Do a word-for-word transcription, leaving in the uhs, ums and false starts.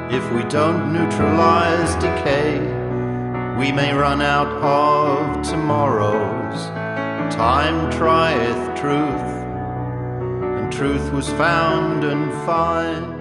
If we don't neutralize decay, we may run out of tomorrows. Time trieth truth, and truth was found and fine.